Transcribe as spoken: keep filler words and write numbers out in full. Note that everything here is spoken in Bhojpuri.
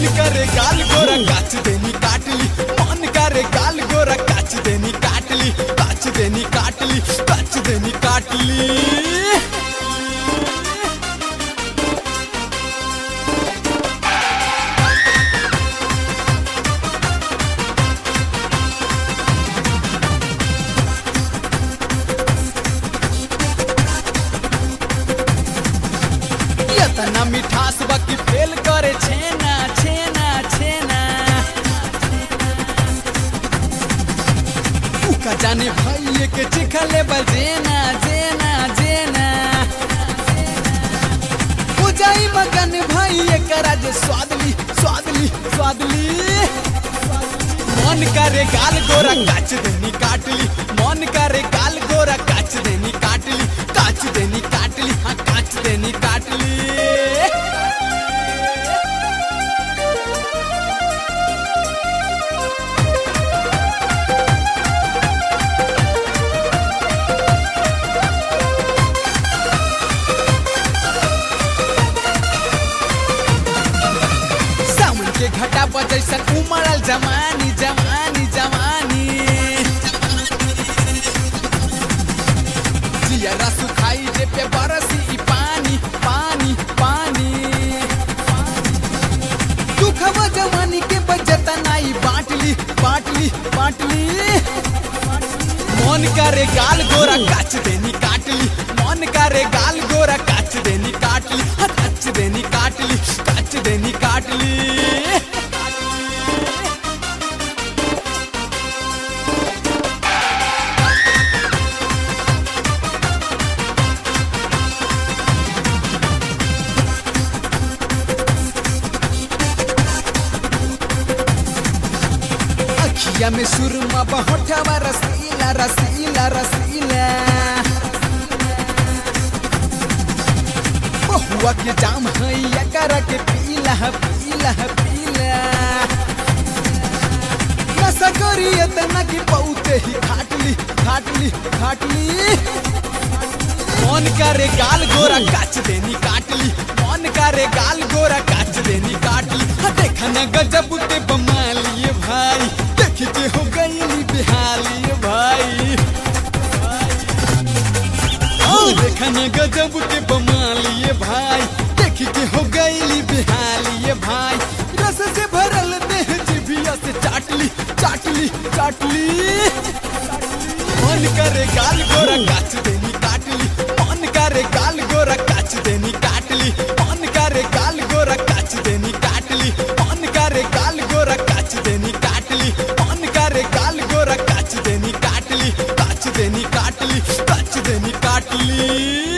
करे गाल गोरा काच देनी काटली, मन करे गाल गोरा काच देनी काटली, काच देनी काटली, काच देनी काटली। इतना मिठास बाकी फेल करे छेना छेना छेना। उका जाने भाई के चिखले बल जेना जेना जेना। हो जाई मगन भाई करा जे स्वादली स्वादली स्वादली। मन करे गाल गोरा काच देनी काटली, मन करे गाल गोरा काच देनी काटली, काच देनी काटली, हाँ काच देनी काटली। के घटा बजैसन उमड़ल जमानी जमानी जमानी। जियरा सुखाई जे पे बरसी पानी पानी पानी। दुखवा जवानी के बजता नाई बाटली बाटली बाटली। मन करे गाल गोरा काच देनी काटली, मन करे गाल गोरा काच देनी काटली, काच देनी काटली, काच देनी काटली। अखिया में सुरमा बहोठवा रसीला रसीला रसीला। बहुआ के जाम है करा के पीला पीला पीला। नशा करी इतना कि पौते ही खाटली खाटली खाटली। मन करे गाल गोरा काच देनी काटली, मन करे गाल गोरा काच देनी काटली। देखा न गजब के बमालिए भाई, देखी के हो गई बिहाली भाई। देखा न गजब के बमालिए भाई, देखी के हो गई बिहाली भाई। रस से भरल देह जिभिया से चाटली चाटली चाटली। मन करे गाल गोरा काच देनी काटली, मन करे गाल गोरा काच देनी काटली, मन करे गाल गोरा काच देनी काटली, मन करे गाल गोरा काच देनी काटली, मन करे गाल गोरा काच देनी काटली, काच देनी काटली, काच देनी काटली।